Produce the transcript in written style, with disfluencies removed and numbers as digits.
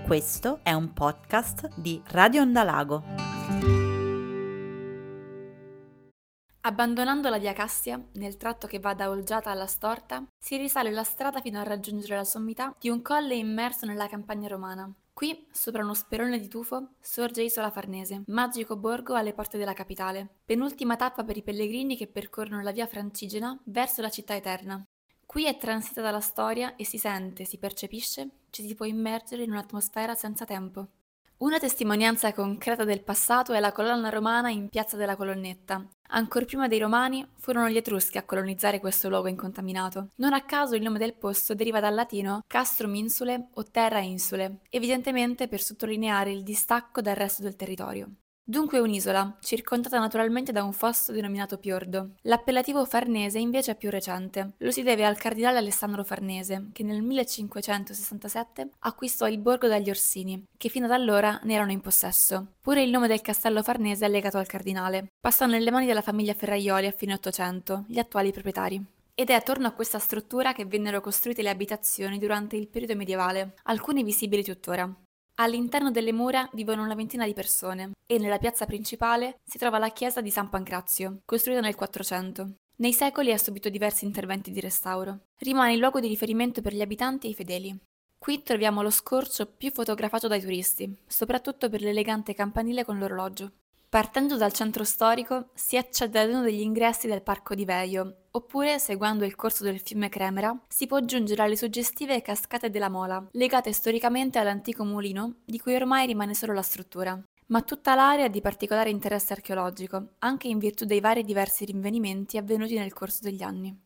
Questo è un podcast di Radio Ondalago. Abbandonando la via Cassia, nel tratto che va da Olgiata alla Storta, si risale la strada fino a raggiungere la sommità di un colle immerso nella campagna romana. Qui, sopra uno sperone di tufo, sorge Isola Farnese, magico borgo alle porte della capitale, penultima tappa per i pellegrini che percorrono la via Francigena verso la città eterna. Qui è transitata la storia e si sente, si percepisce, ci si può immergere in un'atmosfera senza tempo. Una testimonianza concreta del passato è la colonna romana in Piazza della Colonnetta. Ancor prima dei Romani furono gli Etruschi a colonizzare questo luogo incontaminato. Non a caso il nome del posto deriva dal latino castrum insule o terra insule, evidentemente per sottolineare il distacco dal resto del territorio. Dunque un'isola, circondata naturalmente da un fosso denominato Piordo. L'appellativo Farnese invece è più recente. Lo si deve al cardinale Alessandro Farnese, che nel 1567 acquistò il borgo dagli Orsini, che fino ad allora ne erano in possesso. Pure il nome del castello Farnese è legato al cardinale. Passò nelle mani della famiglia Ferraioli a fine Ottocento, gli attuali proprietari. Ed è attorno a questa struttura che vennero costruite le abitazioni durante il periodo medievale, alcune visibili tuttora. All'interno delle mura vivono una ventina di persone e nella piazza principale si trova la chiesa di San Pancrazio, costruita nel 400. Nei secoli ha subito diversi interventi di restauro. Rimane il luogo di riferimento per gli abitanti e i fedeli. Qui troviamo lo scorcio più fotografato dai turisti, soprattutto per l'elegante campanile con l'orologio. Partendo dal centro storico si accede ad uno degli ingressi del Parco di Veio, oppure, seguendo il corso del fiume Cremera, si può giungere alle suggestive cascate della Mola, legate storicamente all'antico mulino, di cui ormai rimane solo la struttura. Ma tutta l'area è di particolare interesse archeologico, anche in virtù dei vari diversi rinvenimenti avvenuti nel corso degli anni.